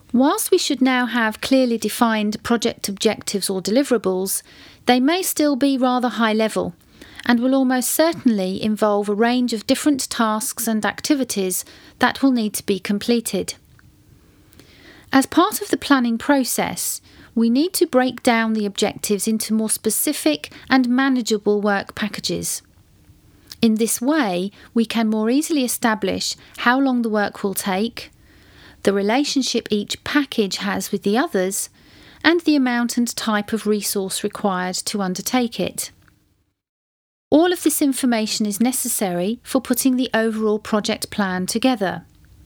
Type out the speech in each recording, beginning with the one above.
Whilst we should now have clearly defined project objectives or deliverables, they may still be rather high level and will almost certainly involve a range of different tasks and activities that will need to be completed. As part of the planning process, we need to break down the objectives into more specific and manageable work packages. In this way, we can more easily establish how long the work will take, the relationship each package has with the others, and the amount and type of resource required to undertake it. All of this information is necessary for putting the overall project plan together.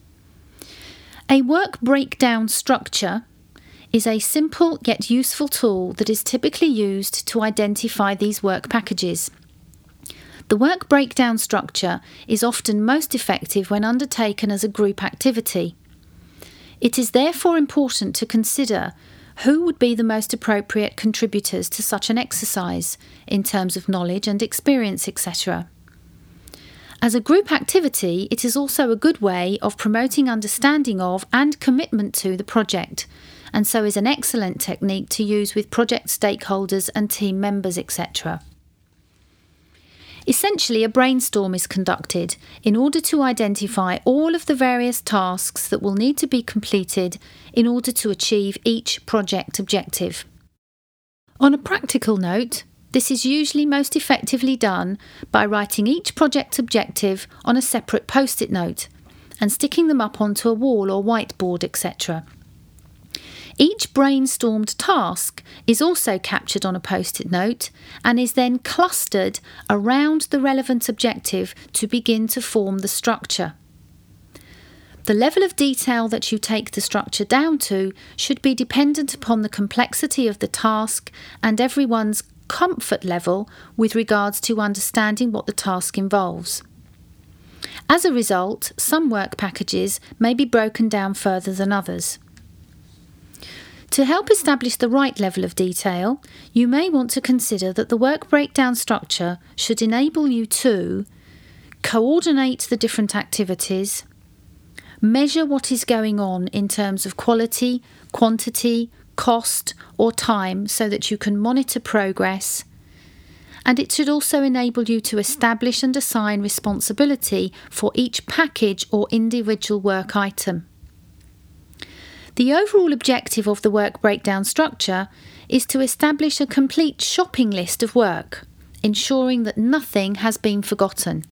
A work breakdown structure is a simple yet useful tool that is typically used to identify these work packages. The work breakdown structure is often most effective when undertaken as a group activity. It is therefore important to consider who would be the most appropriate contributors to such an exercise in terms of knowledge and experience, etc. As a group activity, it is also a good way of promoting understanding of and commitment to the project, and so is an excellent technique to use with project stakeholders and team members, etc. Essentially, a brainstorm is conducted in order to identify all of the various tasks that will need to be completed in order to achieve each project objective. On a practical note, this is usually most effectively done by writing each project objective on a separate post-it note and sticking them up onto a wall or whiteboard, etc. Each brainstormed task is also captured on a post-it note and is then clustered around the relevant objective to begin to form the structure. The level of detail that you take the structure down to should be dependent upon the complexity of the task and everyone's comfort level with regards to understanding what the task involves. As a result, some work packages may be broken down further than others. To help establish the right level of detail, you may want to consider that the work breakdown structure should enable you to coordinate the different activities, measure what is going on in terms of quality, quantity, cost or time so that you can monitor progress, and it should also enable you to establish and assign responsibility for each package or individual work item. The overall objective of the work breakdown structure is to establish a complete shopping list of work, ensuring that nothing has been forgotten.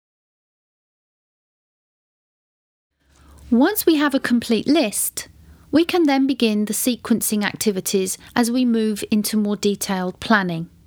Once we have a complete list, we can then begin the sequencing activities as we move into more detailed planning.